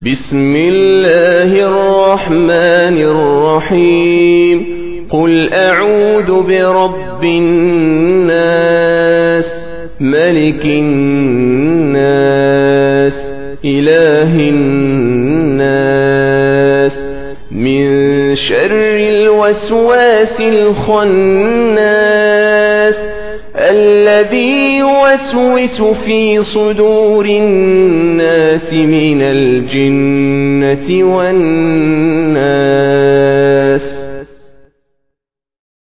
بسم الله الرحمن الرحيم قل أعوذ برب الناس ملك الناس إله الناس من شر الوسواس الخناس الذي يوسوس في صدور الناس من الجنة والناس.